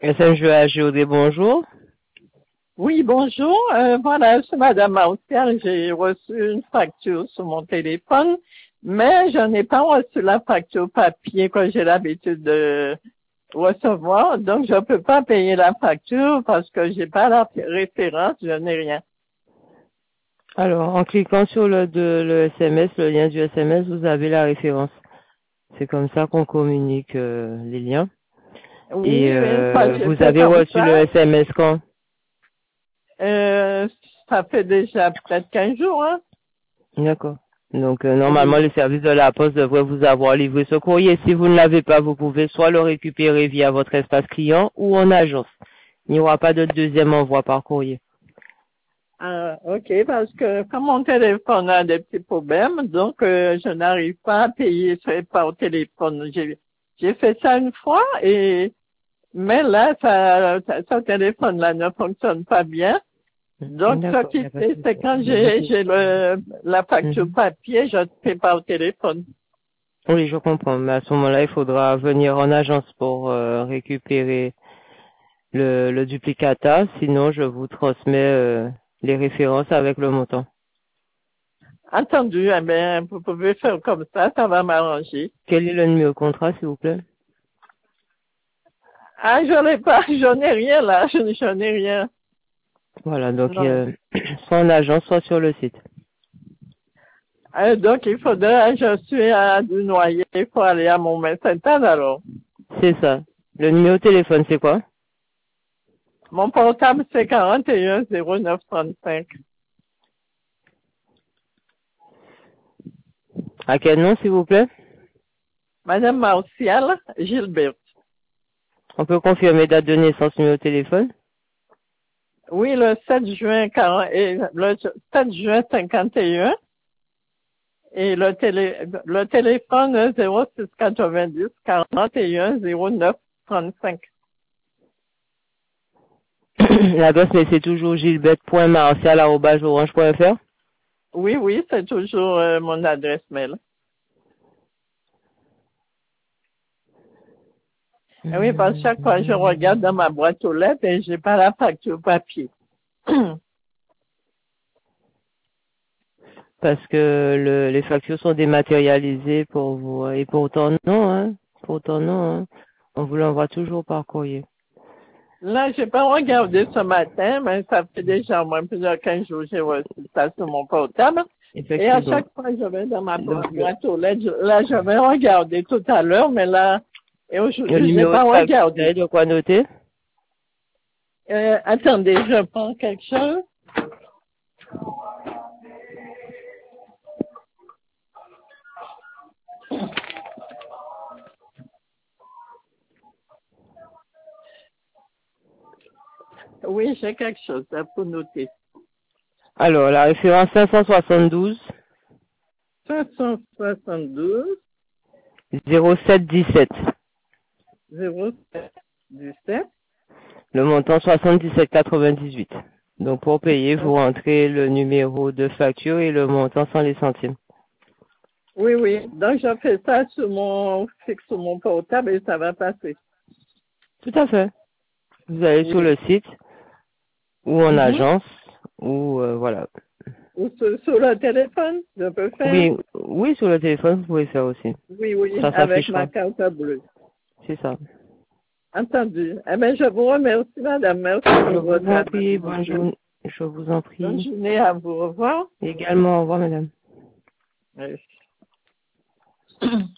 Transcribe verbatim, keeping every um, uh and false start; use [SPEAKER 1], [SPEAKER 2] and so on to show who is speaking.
[SPEAKER 1] S M G A G O D, bonjour.
[SPEAKER 2] Oui, bonjour. Euh, voilà, c'est Madame Martial. J'ai reçu une facture sur mon téléphone, mais je n'ai pas reçu la facture papier que j'ai l'habitude de recevoir. Donc, je ne peux pas payer la facture parce que j'ai pas la référence, je n'ai rien.
[SPEAKER 1] Alors, en cliquant sur le, de, le S M S, le lien du S M S, vous avez la référence. C'est comme ça qu'on communique euh, les liens.
[SPEAKER 2] Oui,
[SPEAKER 1] Et
[SPEAKER 2] une fois
[SPEAKER 1] euh,
[SPEAKER 2] j'ai
[SPEAKER 1] vous
[SPEAKER 2] fait
[SPEAKER 1] avez
[SPEAKER 2] comme
[SPEAKER 1] reçu le
[SPEAKER 2] ça,
[SPEAKER 1] S M S quand?
[SPEAKER 2] euh, ça fait déjà peut-être quinze jours, hein?
[SPEAKER 1] D'accord. Donc, euh, normalement,
[SPEAKER 2] Oui.
[SPEAKER 1] le service de la Poste devrait vous avoir livré ce courrier. Si vous ne l'avez pas, vous pouvez soit le récupérer via votre espace client ou en agence. Il n'y aura pas de deuxième envoi par courrier.
[SPEAKER 2] Ah, ok, parce que comme mon téléphone a des petits problèmes, donc euh, je n'arrive pas à payer ça par téléphone. J'ai j'ai fait ça une fois et mais là, ça, ça, ce téléphone-là ne fonctionne pas bien. Donc, ce
[SPEAKER 1] D'accord, il n'y
[SPEAKER 2] qui
[SPEAKER 1] a pas de
[SPEAKER 2] fait, c'est
[SPEAKER 1] souci.
[SPEAKER 2] quand
[SPEAKER 1] Je vous
[SPEAKER 2] j'ai
[SPEAKER 1] comprends.
[SPEAKER 2] j'ai le la facture
[SPEAKER 1] Mhm.
[SPEAKER 2] papier, je ne fais pas au téléphone.
[SPEAKER 1] Oui, je comprends. Mais à ce moment-là, il faudra venir en agence pour euh, récupérer le, le duplicata. Sinon, je vous transmets euh, les références avec le montant.
[SPEAKER 2] Entendu, eh bien, vous pouvez faire comme ça, ça va m'arranger.
[SPEAKER 1] Quel est le numéro de contrat, s'il vous plaît?
[SPEAKER 2] Ah, je n'ai pas, je n'ai rien là, je, je n'ai rien.
[SPEAKER 1] Voilà, donc
[SPEAKER 2] Non.
[SPEAKER 1] euh, soit en agence, soit sur le site.
[SPEAKER 2] Euh, donc, il faudrait, je suis à Dunoyer, il faut aller à mon médecin alors.
[SPEAKER 1] C'est ça. Le numéro de téléphone, c'est quoi?
[SPEAKER 2] Mon portable, c'est quarante et un zéro neuf trente-cinq.
[SPEAKER 1] À quel nom, s'il vous plaît?
[SPEAKER 2] Madame Martial Gilbert.
[SPEAKER 1] On peut confirmer date de naissance, numéro de téléphone?
[SPEAKER 2] Oui, le sept juin quarante, et le sept juin cinquante et un. Et le télé, le téléphone zéro six quatre-vingt-dix quarante et un zéro neuf trente-cinq.
[SPEAKER 1] L'adresse, mais c'est toujours gilbert.martial arobase orange point fr.
[SPEAKER 2] Oui, oui, c'est toujours euh, mon adresse mail. Et oui, parce que chaque fois, je regarde dans ma boîte aux lettres et j'ai pas la facture papier.
[SPEAKER 1] Parce que le, les factures sont dématérialisées pour vous. Et pourtant non, hein. Pourtant non, hein. On vous l'envoie toujours par courrier.
[SPEAKER 2] Là, j'ai pas regardé ce matin, mais ça fait déjà au moins plusieurs quinze jours que j'ai reçu ça sur mon portable. Et à
[SPEAKER 1] Effectivement.
[SPEAKER 2] chaque fois, je vais dans ma
[SPEAKER 1] Donc, le,
[SPEAKER 2] boîte aux lettres. Je- Là, je vais regarder tout à l'heure, mais là, et
[SPEAKER 1] le
[SPEAKER 2] aujourd'hui, j'ai
[SPEAKER 1] numéro
[SPEAKER 2] pas
[SPEAKER 1] de facture, vous
[SPEAKER 2] regardé.
[SPEAKER 1] avez de quoi noter?
[SPEAKER 2] Euh, attendez, je prends quelque chose. Oui, j'ai quelque chose là, pour noter.
[SPEAKER 1] Alors, la référence cinq cent soixante-douze
[SPEAKER 2] cinq cent soixante-douze
[SPEAKER 1] zéro sept dix-sept.
[SPEAKER 2] zéro sept dix-sept.
[SPEAKER 1] Le montant soixante-dix-sept quatre-vingt-dix-huit. Donc, pour payer, vous rentrez le numéro de facture et le montant sans les centimes.
[SPEAKER 2] Oui, oui. Donc, je fais ça sur mon, fixe sur mon portable et ça va passer.
[SPEAKER 1] Tout à fait. Vous allez sur
[SPEAKER 2] Oui.
[SPEAKER 1] le site ou en
[SPEAKER 2] Mhm.
[SPEAKER 1] agence ou euh, voilà.
[SPEAKER 2] Ou sur, sur le téléphone, je peux faire.
[SPEAKER 1] Oui, oui, sur le téléphone, vous pouvez faire aussi.
[SPEAKER 2] Oui, oui,
[SPEAKER 1] Ça
[SPEAKER 2] avec ma
[SPEAKER 1] s'affichera.
[SPEAKER 2] carte bleue.
[SPEAKER 1] C'est ça.
[SPEAKER 2] Entendu. Eh bien, je vous remercie, madame. Merci
[SPEAKER 1] Je
[SPEAKER 2] pour
[SPEAKER 1] vous
[SPEAKER 2] votre
[SPEAKER 1] en prie, bonne
[SPEAKER 2] amabilité.
[SPEAKER 1] journée. Je vous en
[SPEAKER 2] Bonne
[SPEAKER 1] prie.
[SPEAKER 2] journée à vous. Au revoir.
[SPEAKER 1] Également, au revoir, madame.
[SPEAKER 2] Merci.